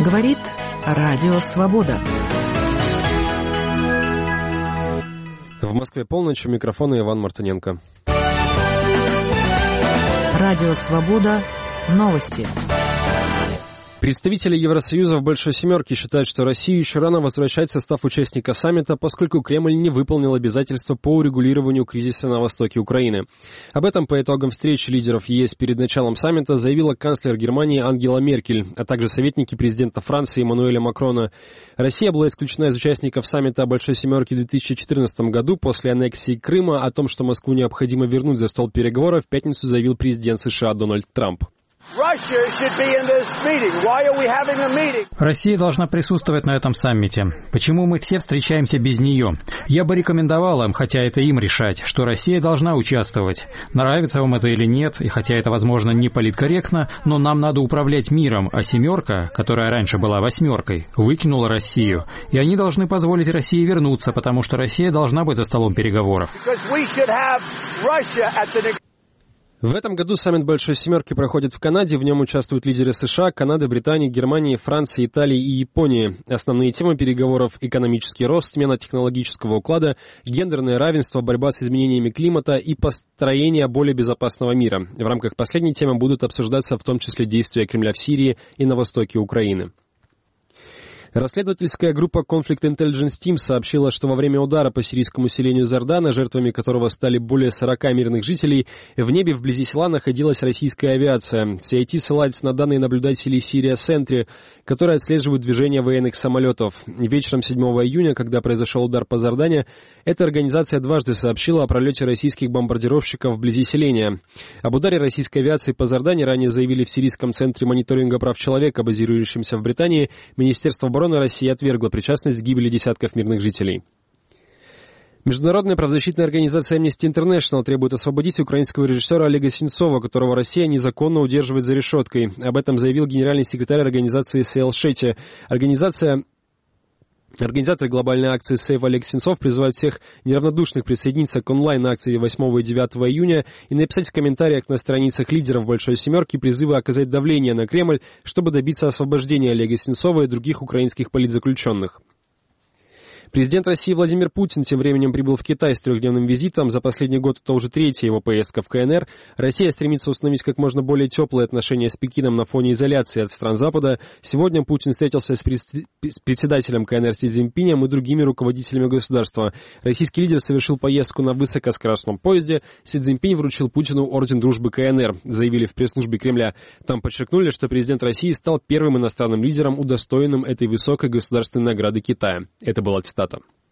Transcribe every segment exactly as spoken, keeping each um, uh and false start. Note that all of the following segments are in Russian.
Говорит Радио Свобода. В Москве полночь, у микрофона Иван Мартыненко. Радио Свобода. Новости. Представители Евросоюза в Большой Семерке считают, что Россию еще рано возвращать в состав участника саммита, поскольку Кремль не выполнил обязательства по урегулированию кризиса на востоке Украины. Об этом по итогам встречи лидеров ЕС перед началом саммита заявила канцлер Германии Ангела Меркель, а также советники президента Франции Эммануэля Макрона. Россия была исключена из участников саммита Большой Семерки в две тысячи четырнадцатом году после аннексии Крыма. О том, что Москву необходимо вернуть за стол переговоров, в пятницу заявил президент США Дональд Трамп. Россия должна присутствовать на этом саммите. Почему мы все встречаемся без нее? Я бы рекомендовал им, хотя это им решать, что Россия должна участвовать. Нравится вам это или нет, и хотя это, возможно, не политкорректно, но нам надо управлять миром, а семерка, которая раньше была восьмеркой, выкинула Россию. И они должны позволить России вернуться, потому что Россия должна быть за столом переговоров. В этом году саммит Большой Семерки проходит в Канаде. В нем участвуют лидеры США, Канады, Британии, Германии, Франции, Италии и Японии. Основные темы переговоров – экономический рост, смена технологического уклада, гендерное равенство, борьба с изменениями климата и построение более безопасного мира. В рамках последней темы будут обсуждаться в том числе действия Кремля в Сирии и на востоке Украины. Расследовательская группа Conflict Intelligence Team сообщила, что во время удара по сирийскому селению Зардана, жертвами которого стали более сорока мирных жителей, в небе вблизи села находилась российская авиация. си ай ти ссылается на данные наблюдателей Syria Sentry, которые отслеживают движение военных самолетов. Вечером седьмого июня, когда произошел удар по Зардане, эта организация дважды сообщила о пролете российских бомбардировщиков вблизи селения. Об ударе российской авиации по Зардане ранее заявили в Сирийском центре мониторинга прав человека, базирующемся в Британии. Министерство обороны России отвергла причастность к гибели десятков мирных жителей. Международная правозащитная организация Amnesty International требует освободить украинского режиссера Олега Сенцова, которого Россия незаконно удерживает за решеткой. Об этом заявил генеральный секретарь организации Сейл Шетти. Организация... Организаторы глобальной акции «Сейв Олег Сенцов» призывают всех неравнодушных присоединиться к онлайн-акции восьмого и девятого июня и написать в комментариях на страницах лидеров Большой Семерки призывы оказать давление на Кремль, чтобы добиться освобождения Олега Сенцова и других украинских политзаключенных. Президент России Владимир Путин тем временем прибыл в Китай с трехдневным визитом. За последний год это уже третья его поездка в ка эн эр. Россия стремится установить как можно более теплые отношения с Пекином на фоне изоляции от стран Запада. Сегодня Путин встретился с председателем ка эн эр Си Цзиньпинем и другими руководителями государства. Российский лидер совершил поездку на высокоскоростном поезде. Си Цзиньпинь вручил Путину орден дружбы ка эн эр, заявили в пресс-службе Кремля. Там подчеркнули, что президент России стал первым иностранным лидером, удостоенным этой высокой государственной награды Китая. Это была цитата.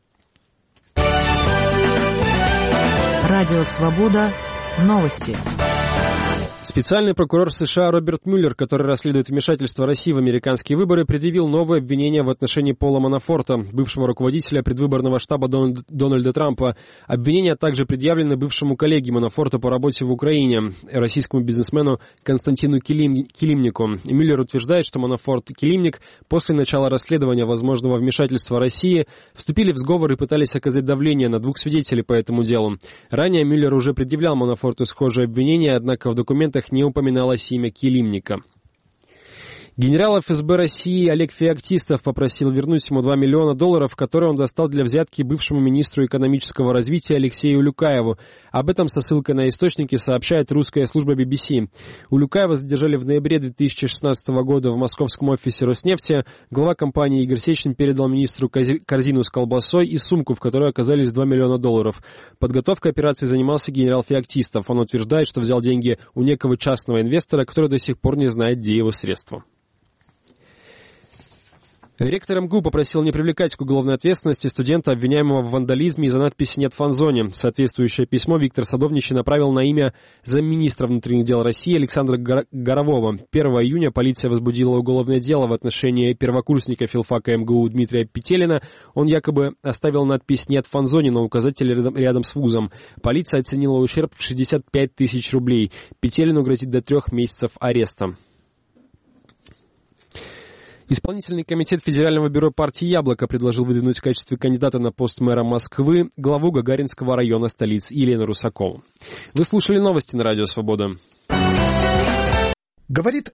Радио Свобода. Новости. Специальный прокурор США Роберт Мюллер, который расследует вмешательство России в американские выборы, предъявил новое обвинение в отношении Пола Манафорта, бывшего руководителя предвыборного штаба Дональда Трампа. Обвинения также предъявлены бывшему коллеге Манафорта по работе в Украине, российскому бизнесмену Константину Килим... Килимнику. Мюллер утверждает, что Манафорт и Килимник после начала расследования возможного вмешательства России вступили в сговор и пытались оказать давление на двух свидетелей по этому делу. Ранее Мюллер уже предъявлял Манафорту схожие обвинения, однако в документах не упоминалось имя Килимника. Генерал эф эс бэ России Олег Феоктистов попросил вернуть ему два миллиона долларов, которые он достал для взятки бывшему министру экономического развития Алексею Улюкаеву. Об этом со ссылкой на источники сообщает русская служба би би си. Улюкаева задержали в ноябре две тысячи шестнадцатого года в московском офисе Роснефти. Глава компании Игорь Сечин передал министру корзину с колбасой и сумку, в которой оказались два миллиона долларов. Подготовкой операции занимался генерал Феоктистов. Он утверждает, что взял деньги у некого частного инвестора, который до сих пор не знает, где его средства. Ректор эм гэ у попросил не привлекать к уголовной ответственности студента, обвиняемого в вандализме из-за надписи «Нет фан-зоне». Соответствующее письмо Виктор Садовничий направил на имя замминистра внутренних дел России Александра Горового. первого июня полиция возбудила уголовное дело в отношении первокурсника филфака эм гэ у Дмитрия Петелина. Он якобы оставил надпись «Нет фан-зоне» на указателе рядом, рядом с вузом. Полиция оценила ущерб в шестьдесят пять тысяч рублей. Петелину грозит до трех месяцев ареста. Исполнительный комитет Федерального бюро партии «Яблоко» предложил выдвинуть в качестве кандидата на пост мэра Москвы главу Гагаринского района столицы Елену Русакову. Вы слушали новости на Радио Свобода. Говорит